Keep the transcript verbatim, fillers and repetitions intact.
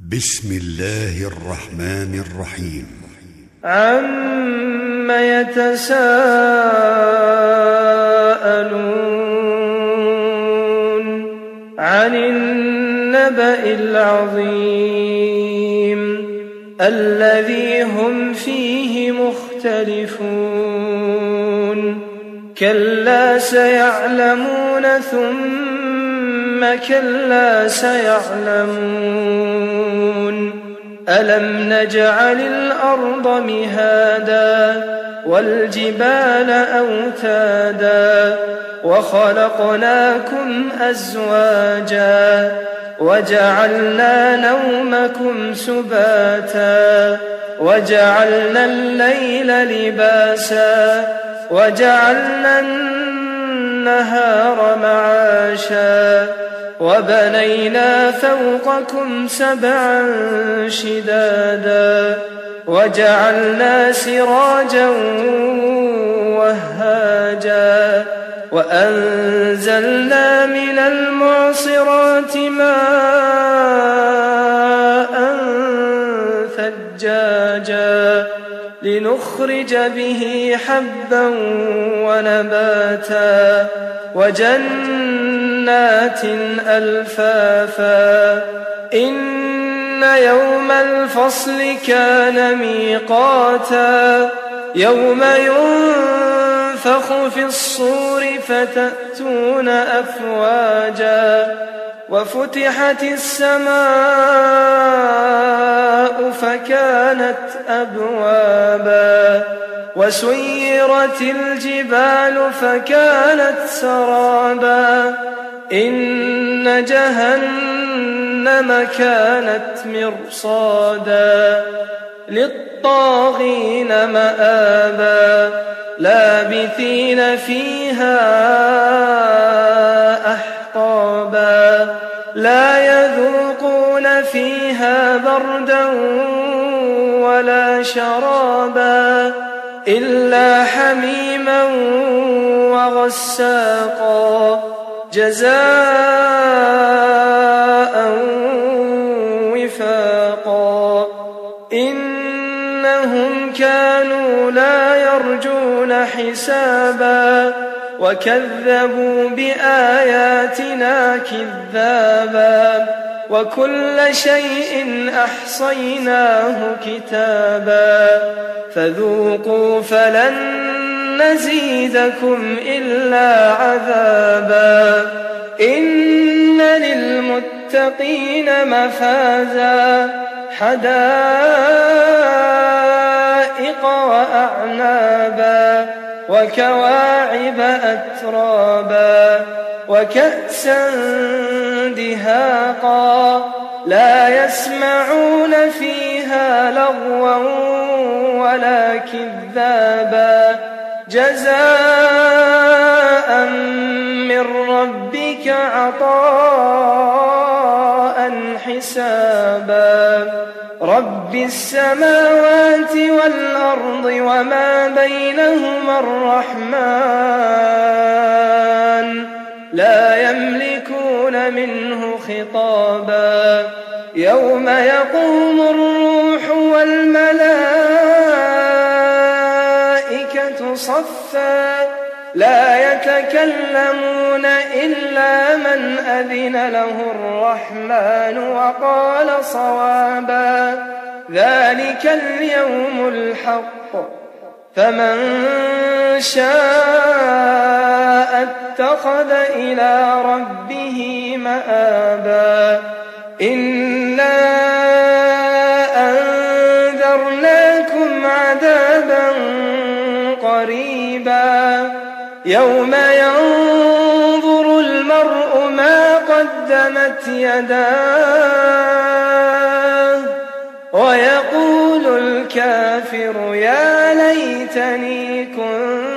بسم الله الرحمن الرحيم. عَمَّ يتساءلون عن النبأ العظيم الذي هم فيه مختلفون كلا سيعلمون ثم كلا سيعلمون ألم نجعل الأرض مهادا والجبال أوتادا وخلقناكم أزواجا وجعلنا نومكم سباتا وجعلنا الليل لباسا وجعلنا النهار معاشا وبنينا فوقكم سبعا شدادا وجعلنا سراجا وهاجا وأنزلنا من المعصرات ماء ثجاجا لنخرج به حبا ونباتا وجنات ألفافا إن يوم الفصل كان ميقاتا يوم ينفخ في الصور فتأتون أفواجا وفتحت السماء فكانت أبوابا وسيرت الجبال فكانت سرابا إن جهنم كانت مرصادا للطاغين مآبا لابثين فيها أحقابا لا يذوقون فيها بردا ولا شرابا إلا حميما وغساقا جزاء وفاقا إنهم كانوا لا يرجون حسابا وكذبوا بآياتنا كذابا وكل شيء أحصيناه كتابا فذوقوا فلن نزيدكم إلا عذابا إن للمتقين مفازا حدائق وأعنابا وكواعب أترابا وكأسا دهاقا لا يسمعون فيها لغوا ولا كذابا جزاء من ربك عطاء حسابا رب السماوات والأرض وما بينهما الرحمن لا يملكون منه خطابا يوم يقوم الروح والملائكة صفا لا يتكلمون إلا من أذن له الرحمن وقال صوابا ذلك اليوم الحق فمن شاء اتخذ إلى ربه مآبا إنا أنذرناكم عذابا قريبا يوم ينظر المرء ما قدمت يداه ويقول الكافر يا ليتني كنت